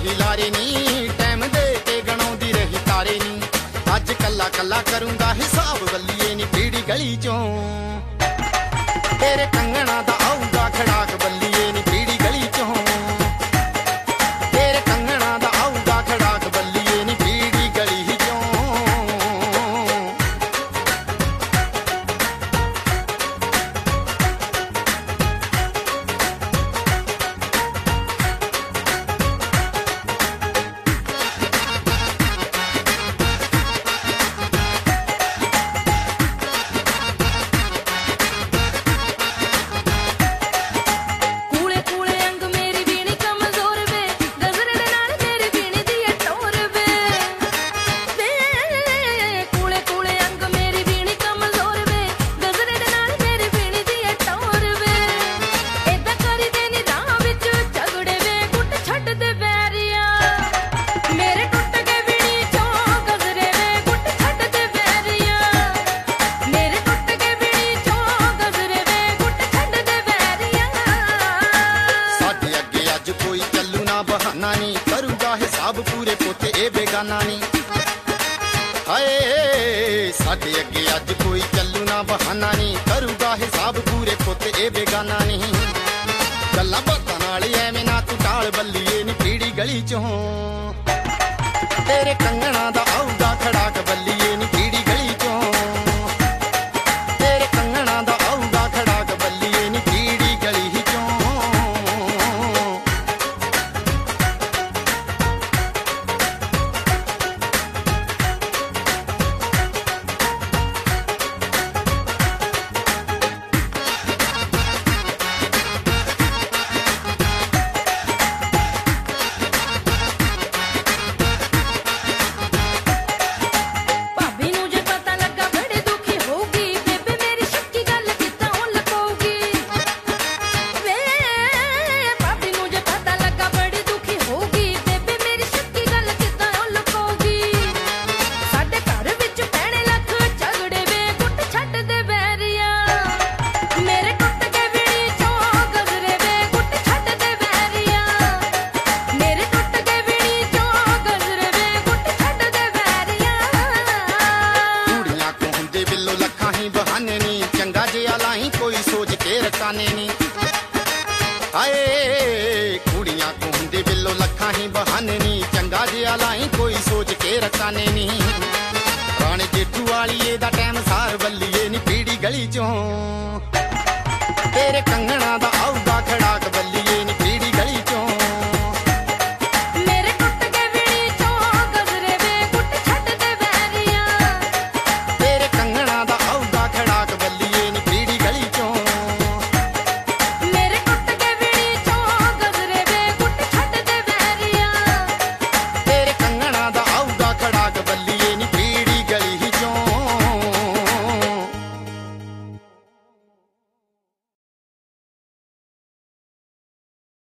रही लारे नी, टाइम दे के गणाउंदी रही तारे नी। अज कला कला करूंगा हिसाब बल्लिए नी पीड़ी गली चों, तेरे कंगना दा आऊगा खड़ाक बल्लिए नी पीड़ी गली चों, तेरे कंगना दा आऊगा खड़ाक बल्लिए नी पीड़ी गली चों। बहाना नी करूंगा हिसाब पूरे पोते ए बेगाना नी, हाय साडे अगे अज कोई चलू ना बहाना नी करूंगा हिसाब पूरे पोते ए बेगाना नी। गल्लां बातां नाल एवें ना तू टाल बल्लिए नी पीड़ी गली चों, तेरे कंगना दा आऊगा खड़ाक बल्लिए नी पीड़ी गली चों, तेरे कंगना दा आऊगा खड़ाक बल्लिए नी पीड़ी गली चों। बहाने नी चंगा जिया लाई कोई सोच के रकाने नी, हाय कुड़ियां को हुंदे बिल्लो लखा ही बहाने नी चंगा जिया लाई कोई सोच के रकाने नी। राणे जेठू वाली दा टाइम सार बल्लिए नी पीड़ी गली चों।